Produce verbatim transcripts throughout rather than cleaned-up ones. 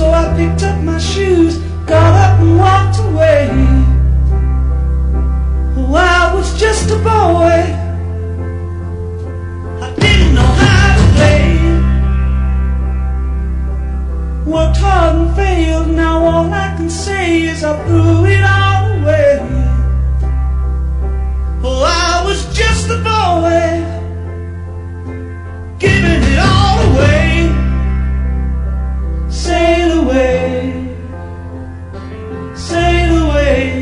so I picked up my shoes, got up and walked away. Oh, I was just a boy, I didn't know how to play. Worked hard and failed, now all I can say is I threw it all away. Oh, I was just a boy, giving it all away. Sail away, sail away.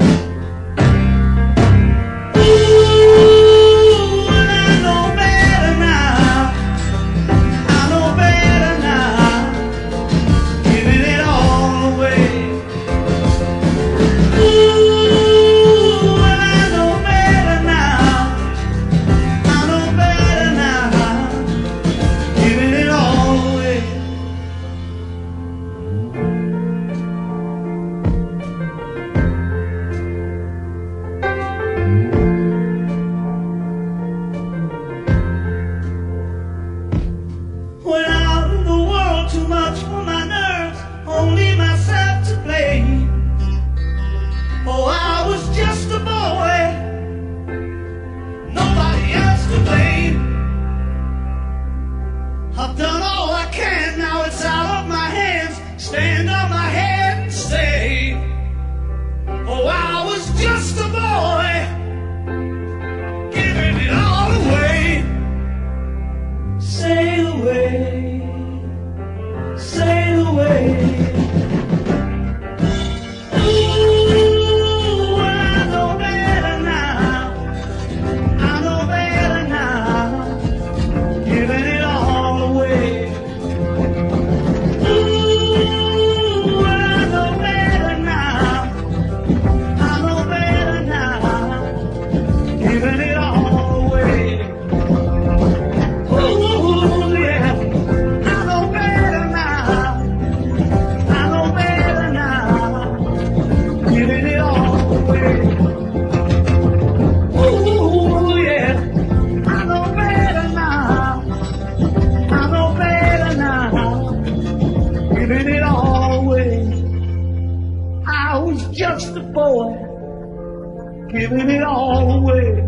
Ooh, and I know better now, I know better now, giving it all away. Ooh, and I know better now, I know better now, giving it all away. Went out in the world, too much for my nerves, only myself to blame. Oh, I was just a boy, nobody else to blame. I've done all I can, now it's out of my hands. Stand on my head and say, oh, I was just a boy, giving it all away. Sail away, sail away. Ooh, I know better now, I know better now, giving it all away. Ooh, I know better now, I know better now, giving it all away. Ooh, yeah, I know better now, I know better now, giving it all away. Ooh, yeah, I know better now, I know better now, giving it all away. I was just a boy, giving it all away.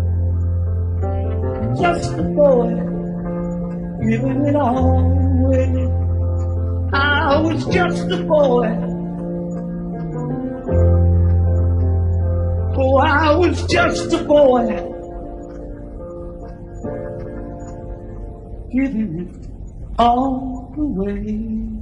Just a boy, giving it all away. I was just a boy. Oh, I was just a boy, giving it all away.